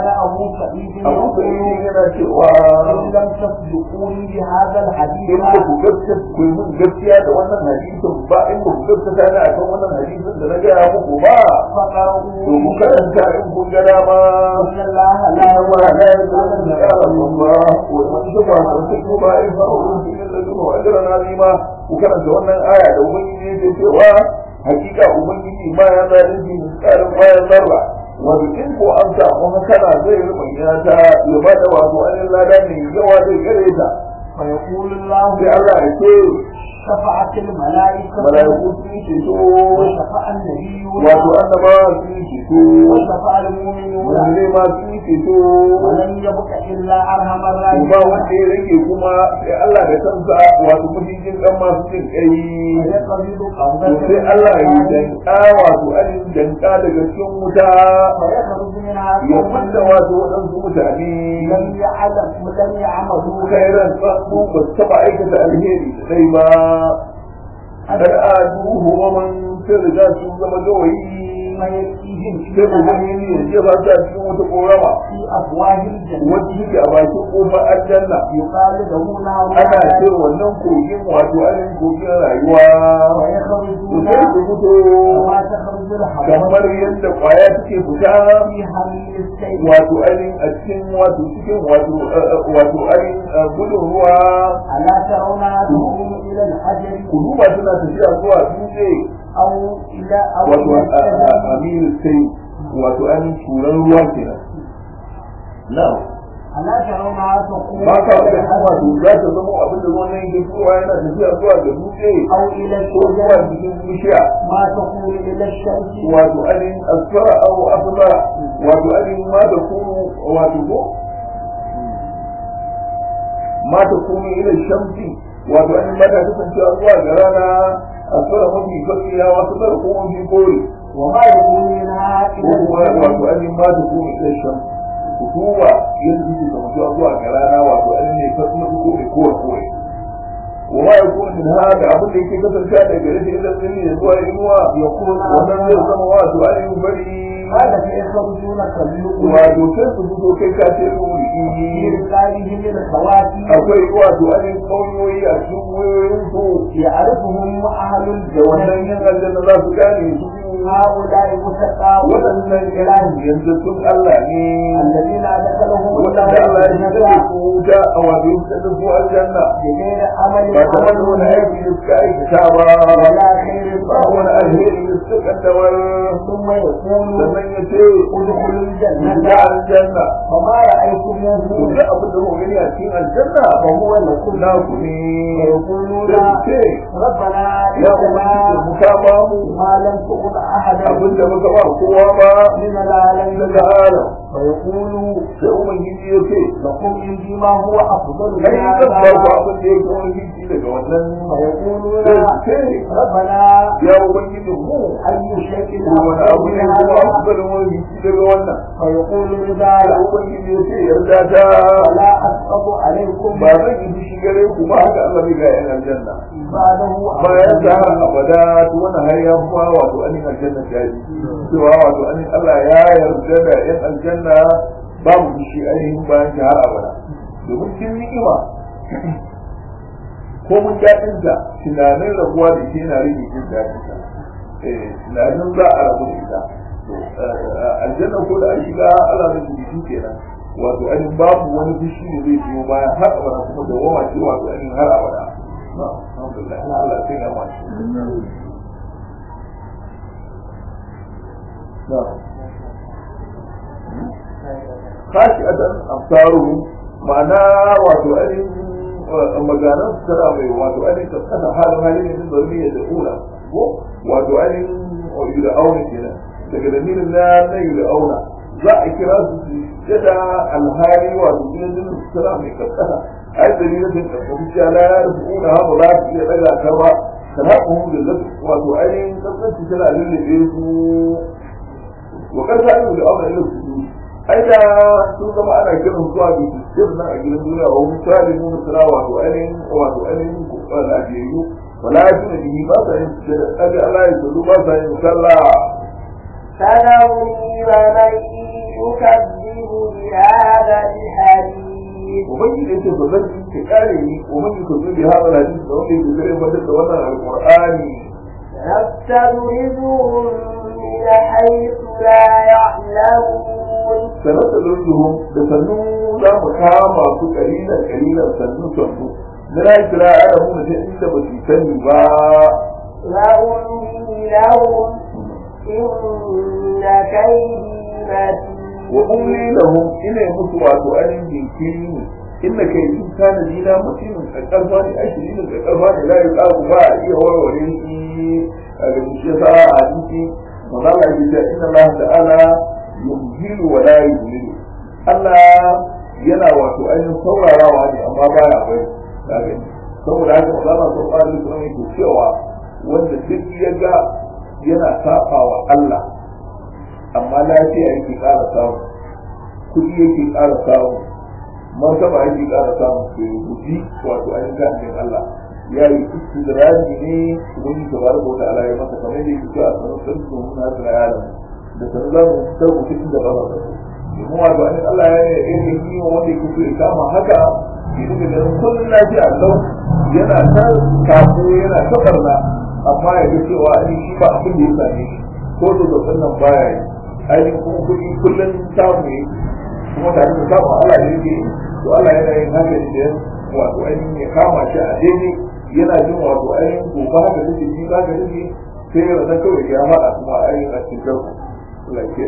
أبو سعيد abu da يقول yana cewa إن لم تصدقوني بهذا الحديث in ba ku gaskata ku yi mun gaskiya da wannan hadisin ba in ba ku gaskata ni akan wannan hadisin da na gaya muku ba فقرأوا to ku karanta in kun ga dama إن الله لا إنما لا يزال قال الله ومن شفع فانتقوا ما يفعلون في الذين وأجرا عظيما وكانت wannan aya da ubangiji yake cewa hakika ubangiji ma ya zalunci misalin bayan zarra wato in ko an samu hakana zai rubuta ta ya bada wato ayin lada ne yawa zai gare ta فيقول الله sai Allah ya ce شفعت الملائكة malaiku sun ceto وشفع النبيون wato annabawa sun ceto وشفع المؤمنون mu'mini ma sun ceto ولن يبق إلا أرحم ba الراحمين wanda ya rage kuma sai Allah da kansa wato mutuncin dan masu jin kai فيقبض to قبضة sai Allah ya danka wato alin danka daga cikin wuta فيخرج منها ya قوم fanda wato waɗansu mutane لم يعلم لم يعملوا khairan tsatsu ba su taɓa aikata alheri da dai ba al'adu wa man sai riga sun zama gawayi فيأتيهم sai ubangiji ya je ba ta cikin wata korama في أفواه الجنة wacce take a bakin kofar aljanna يقال له نار ana ce wannan kogin wato ainihin kogin rayuwa to ويخرجون sai su fito كما تخرج الحبة kamar yadda kwaya take fita في حميل السيل wato ainihin a cikin wato cikin wato wato ainihin gudun ruwa ألا ترونها تقوم إلى الحجر ku duba suna tafiya zuwa dutse أو إلى أو wato إلى الشجر aminu sai wato ainihin turan ruwa kenan na'am ألا ترونها تقوم ba ka إلى da kuma الحجر to za ta zama abin da ruwan nan yake fitowa yana tafiya zuwa ga dutse أو إلى ko zuwa الشجر cikin bishiya ما تقوم إلى الشمس wato ainihin asfara au asfara wato ainihin ma da kunu wato ko ma ta kunu ila shamsi wato ainihin ba ta kasancewa zuwa ga rana asfara mafi fakiya wasu da ko mafi kore وما يقوم منها ko إلى kuma الجنة wato ainihin ma ta kunu ila shamsi ku duba yadda suke kasancewa zuwa ga rana wato ainihin ne fasu mafi kore kore kore وما يكون من هذا أبو اللي كي كسر كان يجري إلى الدنيا يسوى إنوا يكون ومن السماوات وأن يبري هذا فيخرجون كاللؤلؤ wato sai su fito kai ka ce في wuri رقابهم الخواتيم akwai wato ainihin ƙauyoyi a cikin wayoyin su يعرفهم أهل da wannan الجنة yin aljanna za su gane su هؤلاء متقاون waɗannan ilan yanzu sun Allah ne الذين أدخلهم الله waɗanda Allah ya shiga da الجنة su wuta a wato yin da su aljanna بغير عمل ba ta wani wani aiki da suka aikata ba ولا خير ba wani alheri da suka kaddamar ثم يقول sannan ya ce ادخلوا الجنة da aljanna فما رأيتموه to duk abin da mu gani a cikin aljanna فهو لكم na ku ne ويقولون sai ce ربنا ya ubangiji إننا mu kama mu ما لم تقل أحدا abin da muka ba kowa ba من العالمين daga alam ويقول sai ubangiji ya ce لكم عندي ما هو أفضل من kai zan ba ku هذا abin da yake wani jiki daga wannan ويقولون sai ce ربنا ya ubangiji mu أي شيء wani abu أفضل ne من kuma هذا abin wani jiki daga wannan فيقول sai رضا ubangiji ya ce yarda ta ولا أسقط عليكم ba zan yi fushi gare ku ba haka Allah bai ga yan aljanna بعده bayan ta har أبدا abada to wannan har ya kuma wato anin aljanna ta yi cewa wato anin Allah ya yarda da yan aljanna babu fushi ainihin bayan ta har abada domin cikin ni'ima ko mun daɗin ta tunanin rabuwa da ke na rage jin daɗin ta eh tunanin za a rabu da ita to aljanna ko da an shiga Allah ne su biki kenan wato ainihin babu wani fushi da zai biyo bayan har abada kuma da wama ce wato ainihin har abada alhamdulillah Allah sai ya mace khashi'atan absaruhum ma'ana wato ainihin maganan su tana mai wato ainihin kaskata halin halin yanzu da wani da ula ko wato ainihin da auna kenan daga dalilin na na yi da auna za a kira su su jada alhali wato jirgin su tana mai kaskata ai dalilin da kaskata shi ala ya rufu una ha ba za su iya daga ta ba kana kuma da lafi wato ainihin kaskanci tana lullube su wa karfa ainihin da auna ila su ai da sun zama ana kiran zuwa ga sirrin a gidan duniya wa misali mun sura wato ainihin wato ainihin lafiyayyu wala yatuna bihi ba sa yin sujada kaga Allah ya sallu ba sa yin sallah سنري من يكذب بهذا الحديث ومن يجي فضل كاري ومن يكذب بهذا الحديث ومن يكذب بدل wannan alqur'ani نستدرجهم من حيث لا يعلمون سنستدرجهم بسنو لا مكاما su kalilan kalilan sannu sannu من حيث لا يعلمون sai inda ba su sani ba وأملي لهم إن كيدي متين وأملي لهم إلى متوات أن يمكن إن كيدي كان دينا متين الألفان أشرين الألفان لا يقال باعي هو وليه المشيطة عديدي وقال إن الله تعالى يمهل ولا يمهل الله yana wato ainihin saurarawa ne amma baya bai kage saboda haka Allah subhanahu wa ta'ala yake cewa wanda duk ya ga yana saba wa Allah amma lafiya yake ƙara samu kuɗi yake ƙara samu martaba yake ƙara samu sai guji wato ainihin ganin Allah ya yi istidraji ne ubangiji tabaraka wa ta'ala ya masa kamar yadda yake cewa sanar sarki mun hasa yaran da sanar za mu tarbu cikin da ba ba domin wato ainihin Allah ya yi yi wa wanda yake so ya kama haka ya dinga ganin kullum lafiya lau yana ta kafo yana ta barna amma ya ga cewa ainihin shi ba abin da ya same shi ko da zaɓen nan baya yi ainihin kuma kuɗi kullum samu ne kuma tare da samun Allah ya yake to Allah yana yin haka da wato ainihin ya kama shi a daidai yana jin wato ainihin gobe haka take ji ba ka take sai ya rasa kawai ya faɗa kuma ainihin a cikin garku Allah ke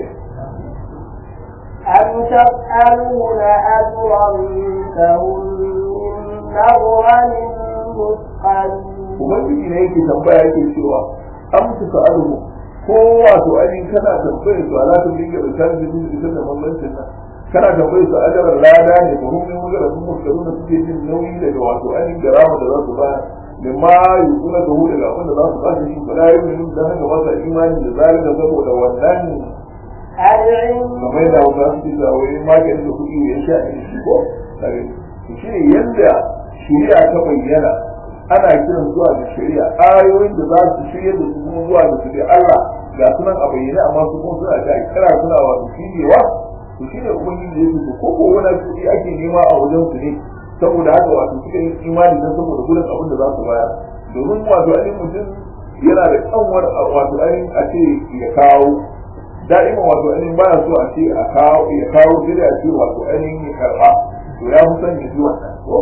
أم تسألون أجرا فهم من مغرم مثقلون ubangiji ne yake tambaya yake cewa an su sa'alu ko wato ainihin kana tambayar su ala ta dinga da kan da dinga da mamancin nan kana tambayar su ajaran lada ne ko mun mun ga mun karu da suke jin nauyi daga wato ainihin garama da za su ba da ma yukuna da hu daga abin da za su ba shi bala yin da haka ba sa imani da zalika saboda wannan kamar da wata su ta wai magani da kuɗi ya sha ne shi ko shi ne yadda shari'a ta bayyana ana kiran zuwa da shari'a ayoyin da za su shirya da su kuma zuwa da su da Allah ga sunan a bayyane amma su kuma suna da kira suna wa su shigewa to shine ubangiji ya ce ko ko wani kuɗi ake nema a wajen su ne saboda haka wato suka yi imani don saboda gudun abin da za su bayar domin wato ainihin mutum yana da kanwar wato ainihin a ce ya kawo da'ima wato ainihin baya so a ce a kawo ya kawo sai da a ce wato ainihin ya karɓa to ya fi son ya ji wannan ko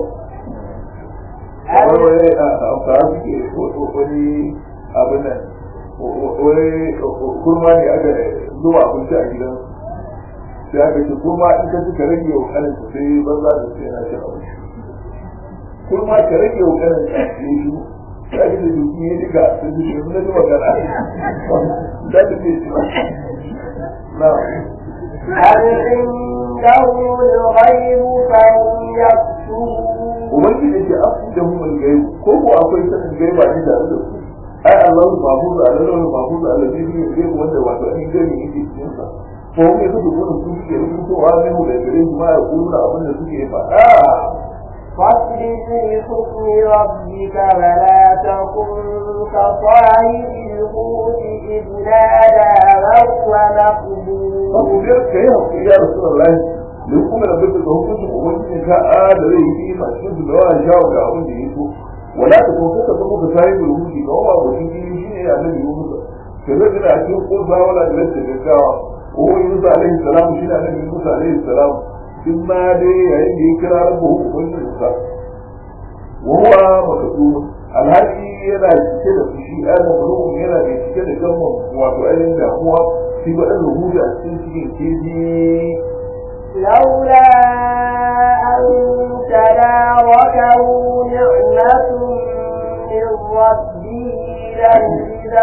wani amfara suke wani abin nan wani kurma ne aka zuwa abinci a gidan sai aka ce kurma in ka ci ka rage wa kanin ka sai banza da sai na shi abinci kurma ka rage wa kanin ka sai shi sai aka ce duki ne duka sai su shi na ji magana za ta ce shi na هل عنده الغيب فهم يكتبون ubangiji ce afu da mu mun gaibu ko ko akwai sanin gaiba ne da su ai Allah mahfuz Allah mahfuz Allah ne ne gaibu wanda wato an gani yake cikin sa ko me su duk wani su ke rubuto wa ne mu da gare su ma ya kula abin da suke faɗa فاصبر لحكم ربك ولا تكن كصاحب الحوت إذ نادى وهو مكذوب. فاصبر كيف يا رسول الله don kuma da bisa ga hukuncin ubangiji ka a da zai yi ma cikin su da wani shawo ga abin da ya so wala ta ko ka zama ka sai da rubuci ga wani abokin jini shi ne annabi Yunus ka zai gina cikin kurza wala da lissa gaggawa ko Yunus alaihi salam shi ne annabi Yunus alaihi salam in ma dai yayin da ya kira rabbuhu ubangiji sa wa huwa makdum alhali yana cike da fushi ana ruhu yana da cike da gamman wato ainihin damuwa shi ba da rubuci a cikin cikin keji لولا أن تداركه نعمة من ربه لنبذ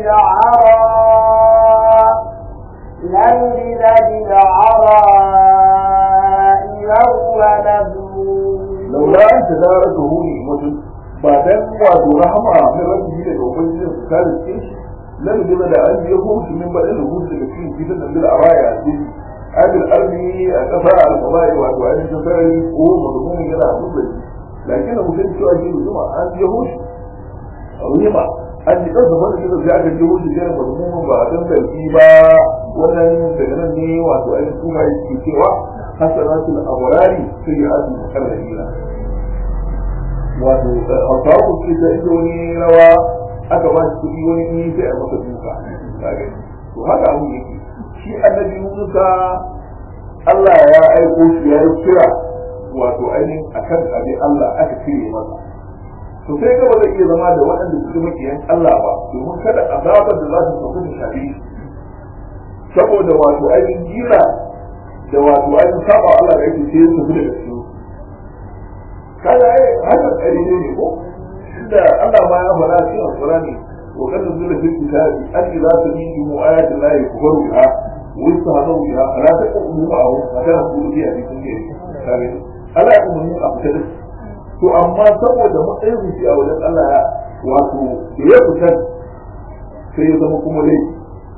بالعراء لنبذ بالعراء وهو مذموم لولا أن تداركه نعمة بعدين وعد رحمة من ربه لأبنجي سكال الكيش لنبذ لأن يخرج من بدل الوجود الذي في فتنة بالعراء عزيز هذه الأرض أتفاع الفضاء وأن تفاعل هو مضمون إلى مطلق لكنه ممكن تؤدي الجمعة أن يهوش ريمة أن يتصف أن كده زيادة الجهود غير مضمون بعدين تلقيبا wannan daga nan ne wato ai kuma yake cewa hasanatul abrari sayyi'atul muqarrabina wato alfaku ce ta ita wani rawa aka ba shi kuɗi wani ni sai a masa duka kage to haka abu yake shi annabi Musa Allah ya aiko shi ya kira wato ainihin akan abin Allah aka cire masa to sai ga ba zai iya zama da waɗanda suke makiyan Allah ba domin kada azabar da za su sauka da shafi saboda wato ainihin jira da wato ainihin saba Allah da yake sai su da su kada ai haka tsari ne ko inda Allah ma ya fara cikin Qur'ani wa kad nuzila fil kitabi an idza tuqimu ayati la yakfuru biha wa yastahzu biha la taqulu ma'ahu fa kana kullu bi hadithin kare Allah ya umarni a fitar to amma saboda matsayin shi a wajen Allah ya wato da ya fitar sai ya zama kuma laifi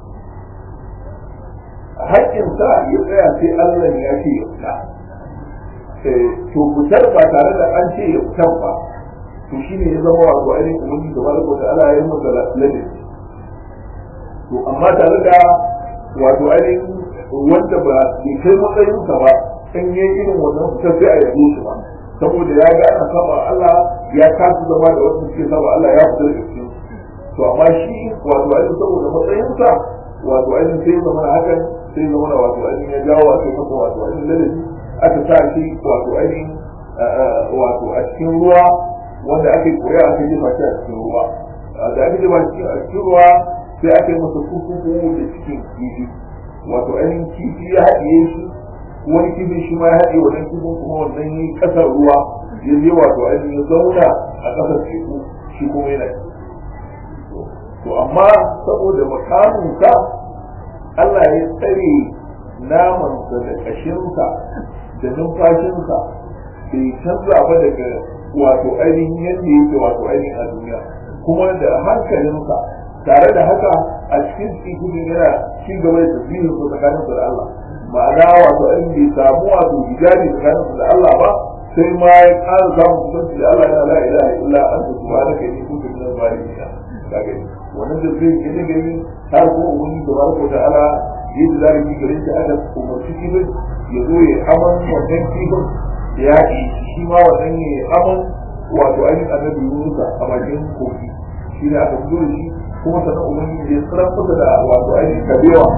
haƙƙin sa ya tsaya sai Allah ya ce ya fita to fitar ba tare da an ce ya fitar ba to shine ya zama wato ainihin umarni da baraka da Allah ya yi masa ladabi to amma tare da wato ainihin wanda ba ke kai matsayinsa ba in yi irin wannan fitar sai a yabe shi ba saboda ya ga ana saba Allah ya kasu zama da wasu suke saba Allah ya fitar da cikin to amma shi wato ainihin saboda matsayinsa wato ainihin sai zama na hakan sai zama na wato ainihin ya jawo a kai masa wato ainihin ladabi aka sa shi wato ainihin wato a cikin ruwa wanda aka yi koya aka jefa shi a cikin ruwa da aka jefa shi a cikin ruwa sai aka yi masa kurkuku da cikin kifi wato ainihin kifi ya haɗiye shi wani kifin shi ma ya haɗe wannan kifin kuma wannan yi ƙasar ruwa ya je wato ainihin ya zauna a ƙasar teku shi kuma yana to amma saboda makaminsa Allah ya tsare namansa da ƙashinsa da numfashinsa bai canza ba daga wato ainihin yadda yake wato ainihin a duniya kuma da hankalinsa tare da haka a cikin cikin yana ci gaba da tafiyin su tsakaninsa da Allah ma'ana wato ainihin bai samu wato hijabi tsakaninsa da Allah ba sai ma ya ƙara samun kusanci da Allah yana la ilaha illa anta subhanaka inni kuntu minaz zalimin kaga wannan da zai gine gani har ko wani da barko da Allah yadda za ki gare shi aka umarci kifin ya zo ya aman wannan kifin ya yi shi ma wannan ne aman wato ainihin annabi Musa a bakin kogi shi ne aka fito da shi kuma sannan umarni ya tsara masa da wato ainihin kabewa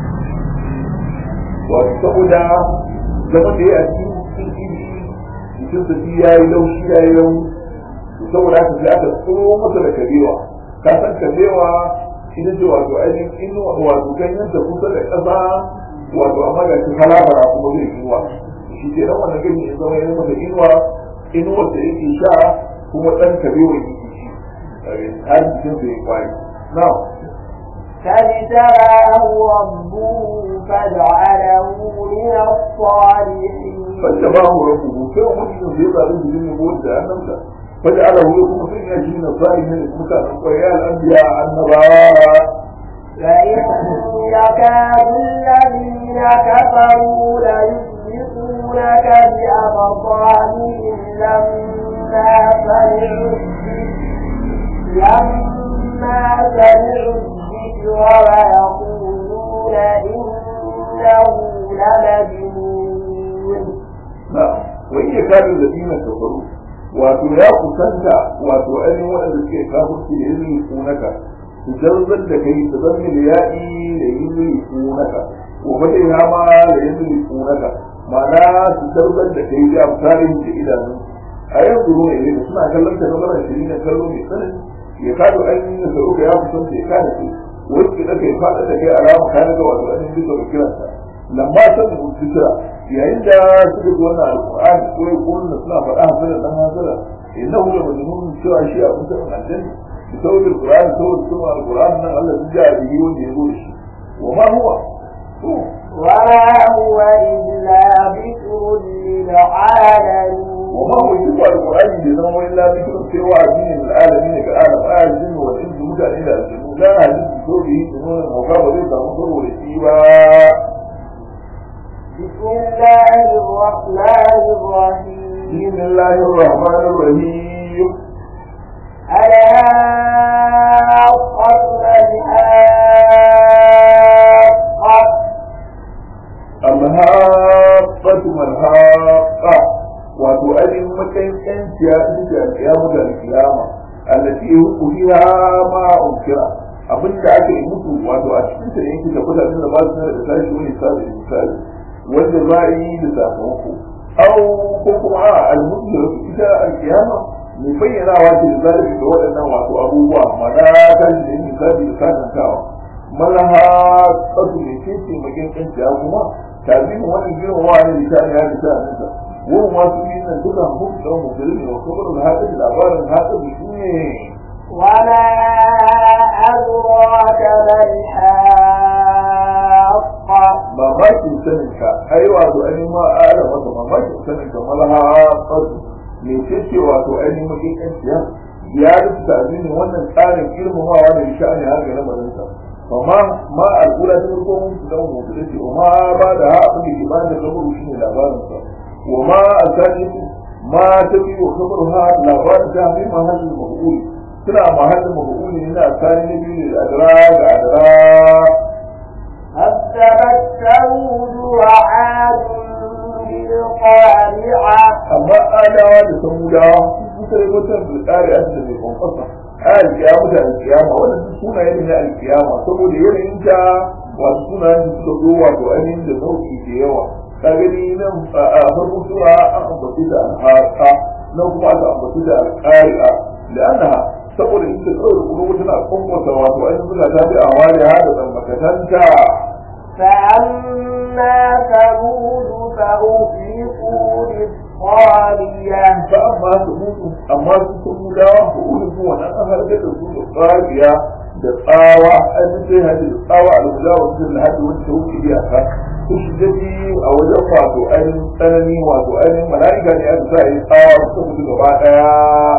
wato saboda zama da ya a cikin kifi jikin sa shi ya yi laushi ya yi rauni saboda haka sai aka tsoro masa da kabewa ka san kabewa ita ce wato ainihin inuwa wato ganyen ta kusa da ƙasa wato amma ga shi halabara kuma zai inuwa shi ke nan wannan gani ya zama yana masa inuwa inuwar da yake sha kuma ɗan kabewa yake ci har jikin sa ya kwari na فاجتباه ربه فجعله من الصالحين فاجتباه ربه sai mutum sai ya zaɓi jikin nubuwar da annabta فجعله يكون في يجين الظالمين المكان ويا الأنبياء النبوات فإن يكاد الذين كفروا ليزلقونك بأبصارهم لما سمعوا لما سمعوا الذكر ويقولون إنه لمجنون. نعم وإن يكاد الذين كفروا wato ya kusanta wato ainihin waɗanda suke kafirci da yin kunaka su jarzar da kai su zanni da yaɗi da yin kunaka ko fata ya ma da yin kunaka ma'ana su jarzar da kai da tsarin da idanu a yanzu ruwa ne da suna kallon ta nazarin shiri na kallo mai tsanani ya kado ainihin da sauka ya kusanta ya kada su wacce da kai faɗa da kai alama kayan ga wato ainihin bisa ga kiransa lamma san da zikira yayin da suka ji wannan alqur'ani ko ya kunna suna faɗa hasala dan hasala innahu la majnun cewa shi a kusa aljanna bi saboda alqur'ani saboda kuma alqur'ani nan Allah ya ji bihi wanda ya zo shi wa ma huwa wa huwa illa dhikrun lil alamin wa ma huwa illa alqur'ani da zama illa dhikrun cewa addini lil alamin ga alam ajin wa insu mutane da aljanna la hadisi ko bihi sunan mawqaba zai samu saboda shi ba بسم الله الرحمن الرحيم بسم الله الرحمن الرحيم الحاقة الحاقة alhaqqatu malhaqqa wato ainihin matsayin ƴanciya ita ce alƙiyamu da alƙiyama allati fiha ma unkira abinda aka yi mutu wato a cikin ta yake da kudaden da ba su da tashi wani sabi misali wanda za a yi da sakamako au ko kuma a almutu ita alƙiyama mai bayyanawa ce da zalimi da waɗannan wato abubuwa mana tashi da yin misali da sakantawa malaha tsatu ne ce ce magin ƴanciya kuma tazimin wani girmama ne da ta ya da ta nisa wurin wasu yi nan duka hukum da musulmi ne wa kuma da haɗin labarin haɗin da shi ne وما أدراك ما الحاقة mamakin saninka ai wato ainihin ma ala masa mamakin saninka malhaƙa me ce ce wato ainihin makin ƴanciya ya rufe tazinin wannan tsarin girmamawa da sha'ani har ga lamarinsa amma ma al'ula ta farko mun su dan mu da ce ma ba da ha abin da ke bani da kabaru shine labarinsa wa ma asani ma ta biyo kabaru ha labarin ta fi mahallin mabuli suna mahallin mabuli ne na asani na biyu da adara da adara كذبت ثمود وعاد بالقارعة amma adawa da samudawa suka yi mutum da tsari a cikin mai kwanfasa a alkiyama da alkiyama wannan duk sunaye ne na alkiyama saboda yanayin ta wasu sunayen da suka zo wato ainihin da nau'i da yawa ka gani nan a farko sura an ambaci da alhaka nan kuma aka ambaci da alƙari'a da annaha saboda ita kawai kuma tana kwankwasa wato ainihin suna ta bi a wani hada tsammakatanta فأما ثمود فأهلكوا بالطاغية فأما ثمود أما ثمود فأهلكوا وأن أهلكت ثمود الطاغية بالطاوة أجل هذه الطاوة على مجاوة الهدي والشوك بها تشجدي أو جفعت أن تنمي وأن ملائكة لأجزاء الطاوة ثمود الغباء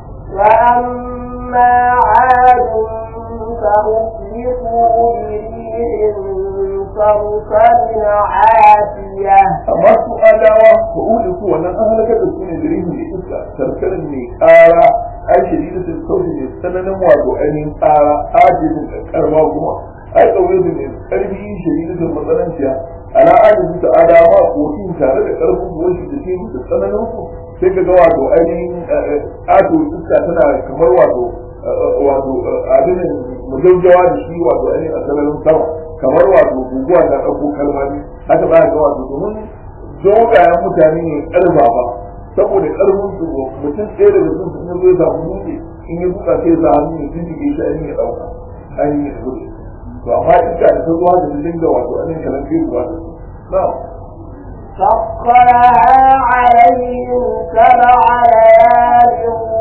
وأما عاد فأهلكوا بريح صرصر عاتية amma su adawa ko uli ku wannan an halaka da su ne gari ne iska sarkarin ne ƙara ai shiri da su kauce ne tsananin wato ainihin ƙara ajiyar da karma kuma ai ƙauye su ne ƙarfi shiri da su matsananciya ala ajiyar su adawa ko tin tare da ƙarfin goshi da ke da tsananin su sai ka ga wato ainihin ato iska tana kamar wato wato abin mujaujawa da shi wato ainihin a sararin sama kamar wato guguwa ta ɗauko kalmani haka za ga wato domin dogayen mutane ne ƙarfa ba saboda ƙarfin su mutum ɗaya daga sun sun zo ya samu dutse in ya buka sai za hannu ya jinjige shi ainihin ya ɗauka ainihin ya gudu to amma iska da ta zuwa da su dinga wato ainihin kalan fiye zuwa da su na'am سخرها عليهم سبع ليال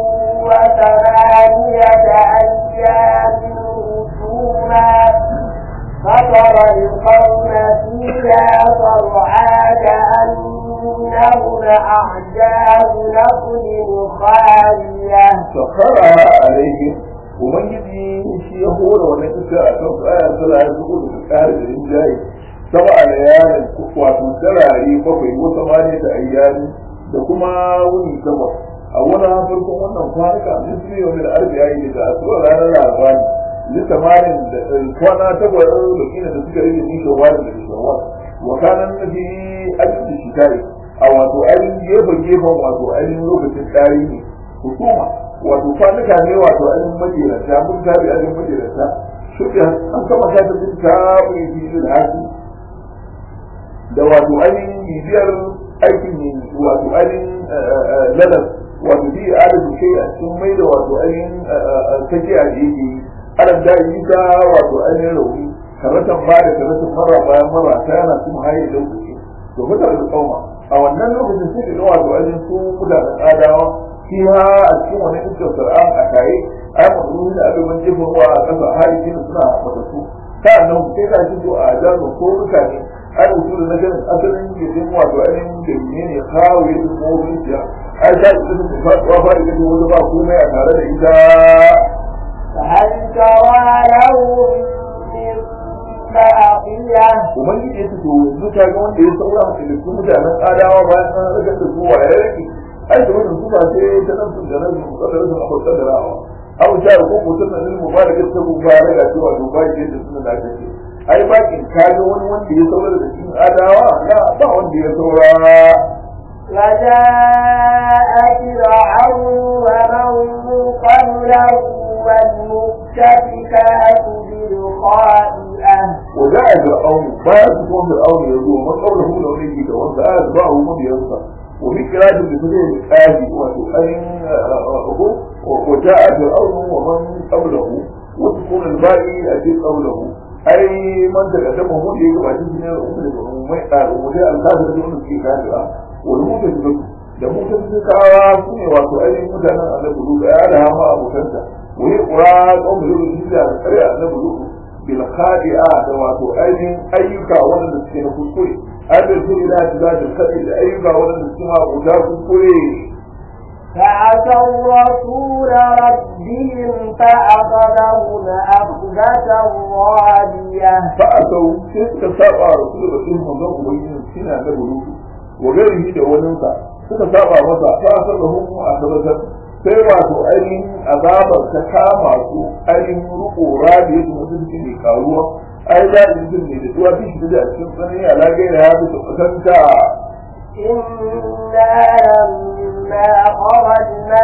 وثمانية أيام رسوما فترى القوم فيها صرعى كأنهم أعجاز نخل خالية سخرها عليهم ومجدي شيء هو ولا إنسان أشوف آية سلا يقول في الآية الإنجاي سبع ليال wato darare bakwai wata mane da ayyani da kuma wuni takwas a wannan farkon wannan kwanuka sun fi yau da arziya yi da asuwa ranar labari lita malin da kwana takwas da kina da suka rage nishin wani da nishin wani wakanan na ji ajiyar shikari a wato ainihin gefen gefen wato ainihin lokacin ɗari ne hukuma wato kwanuka ne wato ainihin majeranta mun tabi ainihin majeranta shuka an kama ta ta bin ta bai fi da haki da wato ainihin bibiyar aikin wato ainihin lalar wato bi adadin kai a cikin mai da wato ainihin kake a yake yi adad da yi ta wato ainihin rauni karatan ba da karatan mara bayan mara ta yana su haye da kuke to mutane da kauma a wannan lokacin sai da wato ainihin su mutanen adawa fiha a cikin wani iskar sar'an a kaye ai mutum da abin jefin ruwa a ƙasa har yi suna matattu sa'annan sai ka shi to a jaro ko mutane ai usul na ganin asalin yadda wato ainihin da ne ne kawo ya duk mawurin siya ai ta yi sun fa wa fa da wani ba komai a tare da ita فهل ترى لهم من باقية ubangiji ya ce to yanzu ka ga wanda ya saura da su mutanen adawa bayan an rage da su wa ya rage ai da wannan su ba sai ta nan su da nan su da su akwai kadarawa abu ta ko mutum nan mu ba da gaske mu ba da cewa to ba ke da sunan da kake ai bakin kaga wani wanda ya saura daga cikin adawa la ba wanda ya saura وجاء فرعون ومن قبله والمؤتفكات بالخاطئة وجاء فرعون بعد كون فرعون يزور من قبله لو نجي كون سأل بعض من ينصر وفي قراءة بفتح الآدي وسؤال وجاء فرعون ومن قبله وتكون الباقي الذي قبله أي من تقدمه من يجب أن يكون الأمور الكافرة من في كافرة والمؤتفكات da mutuntukawa su ne wato ainihin mutanen annabi lutu ya da hama abokanta wani ƙura ƙwan lutu shi da tsare annabi lutu bil khadi'a da wato ainihin ayyuka waɗanda suke na kuskure an da su ila da da kaɗai da ayyuka waɗanda suke ma guda kuskure فعصوا رسول ربهم فأخذهم أخذة رابية فأتوا تلك سابع رسول ربهم وضعوا بين سنة annabi lutu وغيره da waninsa suka saba masa ta sarrafin mu a tabbatar sai wato ainihin azabar ta kama su ainihin ruko rabi yadda mutum ke mai karuwa ai za a mutum ne da tuwa bishi da a cikin tsanani a lagaira ya bisa kusanta إنا لما خرجنا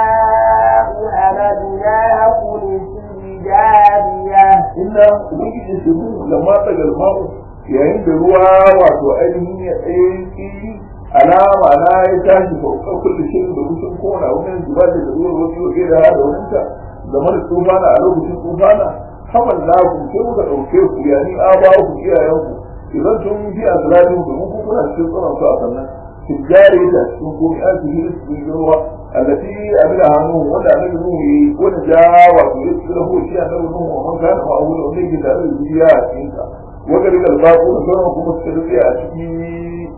أمدناكم في جارية إنا وجد سمو لما تقلمه yayin da ruwa wato ainihin ya tsaye alama na ya tashi saukar kulle shirin da kushin kona wannan zuba da ruwan wasu yau da hada wanta game da tufana a lokacin tufana haman na ku sai muka ɗauke ku yani a ba ku iyayenku idan sun fi a zirarin da muku kuna cikin tsoron su a sannan sun jare da cikin komi an su hiri su yi ruwa allati abin hannu wanda annabi nuhu yi wanda ja wato ya tsira ko shi annabi nuhu a man kana ma'ahu da wanda yake tare da zuciya a cikinsa وقال الباقون كانوا مستدرية أشكي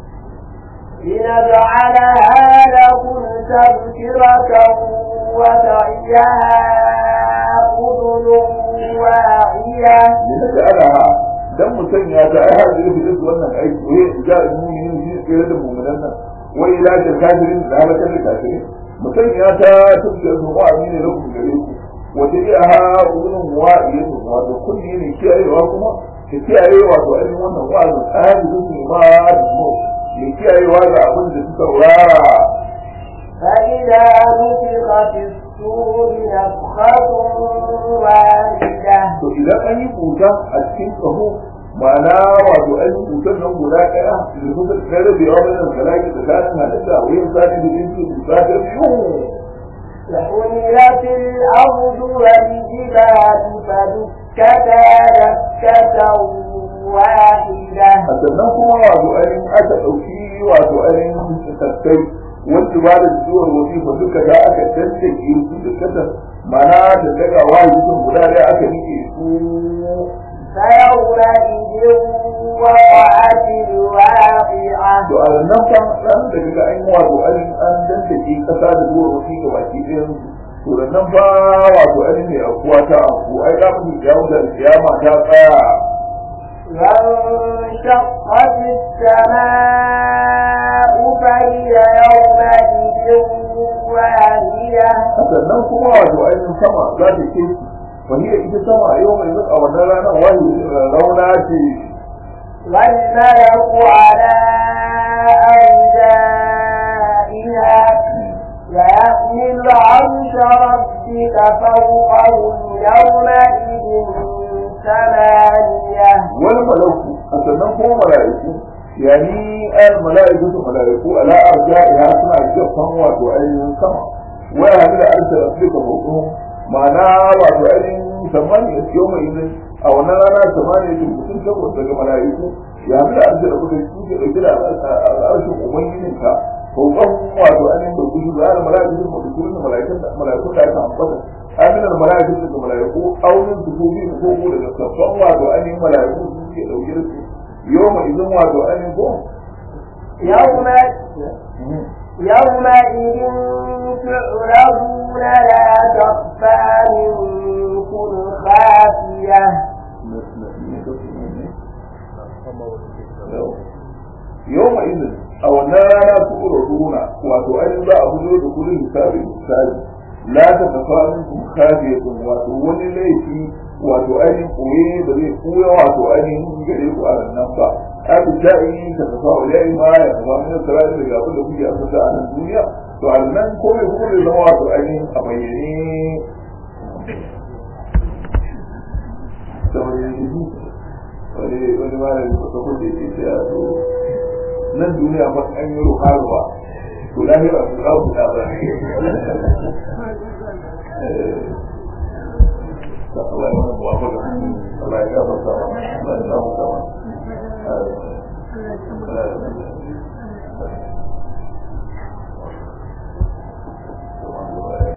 لنجعلها لكم تذكرة وتعيها أذن واعية لنجعلها دم سنة تأهل إلى في الإسوة أنك أي وهي جاء المؤمنين في قيادة المؤمنين وإلاج الكافرين لهلك الكافرين مسنة تذكرة واعية لكم جريكم وتعيها أذن واعية وتكون من كيائي وكما ka kiyaye wato ainihin wannan wa'azin ahadin ne ma da mu ya kiyaye wa da abin da suka wara فإذا نفخ في الصور نفخة واحدة to idan an yi buta a cikin kaho ma'ana wato an yi butar nan guda ɗaya da suka tsere da yawa wannan salaki tsakanin halitta wayan sani da jinsi da ta biyu وحملت الأرض والجبال فدكتا دكة واحدة sannan kuma wato ainihin aka ɗauki wato ainihin tattai wanda ba da zuwar wasifa duka da aka tantake su da kasa mana da daga wahayi sun guda da aka nike su فيومئذ وقعت الواقعة to a nan fa ran da daga an wato ainihin an tantake kasa da zuwar wasifa baki ɗayan to da nan fa wato ainihin ne akuwa ta aku ai da mu jawo da kiyama ta tsaya وانشقت السماء فهي يومئذ واهية sannan kuma wato ainihin sama za ta ke wani ita sama yau mai zuwa a wannan ranar wani rauna ce والملك على أرجائها ويحمل عرش ربك فوقهم يومئذ ثمانية والملك sannan kuma mala'iku yani al mala'ikatu mala'iku ala arja'iha suna jefan wato ainihin sama wa hamila arsha rabbika fawqahum ma'ana wato ainihin samani a cikin mai izin a wannan rana samani yake mutum saboda daga mala'iku ya hamila arsha rabbika su ke dauke da al'arshin ubangijinka fawqahum wato ainihin da kudu da al mala'ikatu da kudu da mala'ikun da mala'ikun da aka ambata aminar mala'ikatu da mala'iku aunin su ko biyu ko ko daga safan wato ainihin mala'iku su ke dauke da su يوم إذن وعدوا أن يكون يوم يومئذ تعرضون لا تخفى منكم خافية يومئذ أو النار تعرضون وعدوا أن لا أبدو كل حساب حساب لا تخفى منكم خافية وعدوا وليس wato ainihin koye da zai koya wato ainihin gare ku a nan ba aka ja'i ka tafa wa yayi ma ya tafa min sarari daga abin da kuke asasa a nan duniya to a nan komai kuma zai zama wato ainihin a bayyane wani wani malami ko ta kuɗe ke ce a to nan duniya ba an yi ruwa to lahira su za ku da ba Allah ya mana muwafaka Allah ya gafarta